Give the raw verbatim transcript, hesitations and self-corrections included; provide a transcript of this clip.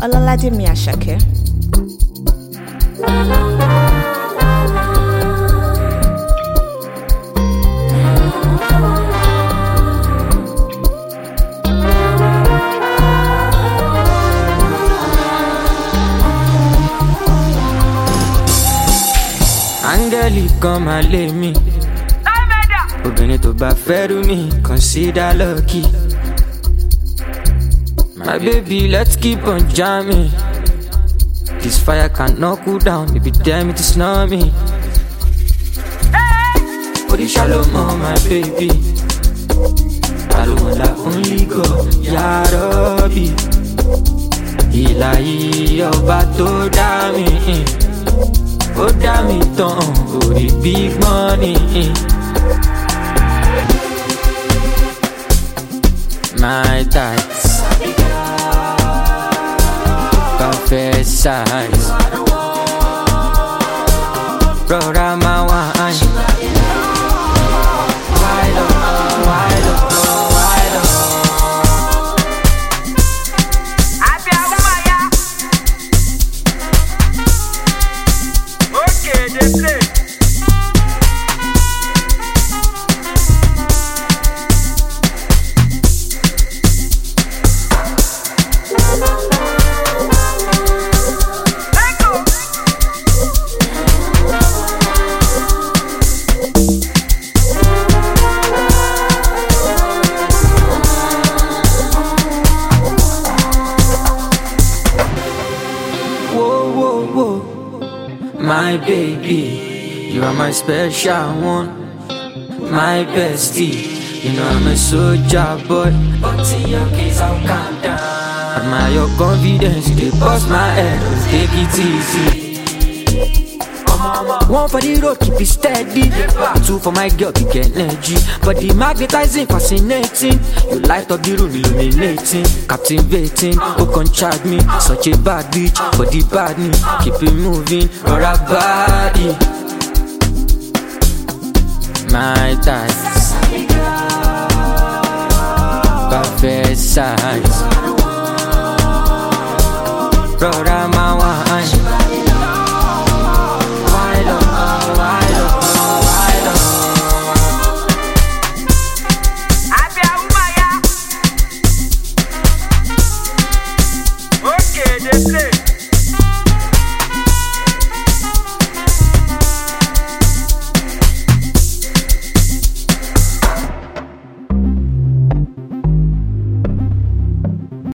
Ọlọ́ládèmí Àṣàkẹ́. Áńgẹ́lì kan máa lé mi, obìnrin tó bá fẹ́ rú mi, consider lucky. My baby, let's keep on jamming. This fire cannot cool down, baby, damn it, it's not me. Odi shalom, my baby. Alone la only God, Ya Rabbi. Ilahi, ọba tó dá mi, ó dá mi tán, ó rí big money. My tights, perfect size. Brother, my wine. Wide up, wide up, wide up. Happy Abumaya. Okay, they play. My baby, you are my special one, my bestie. You know I'm a soldier boy, but in your case I'll calm down. Admire your confidence, you dey bust my head, take it easy. One for the road, keep it steady. Two for my girl, keep get energy. But the magnetizing, fascinating. You light up the room, illuminating, captivating. Who can charge me? Such a bad bitch, but the badness keep it moving, or a body. My thighs, perfect size. Brother, my wine. Okay, they play.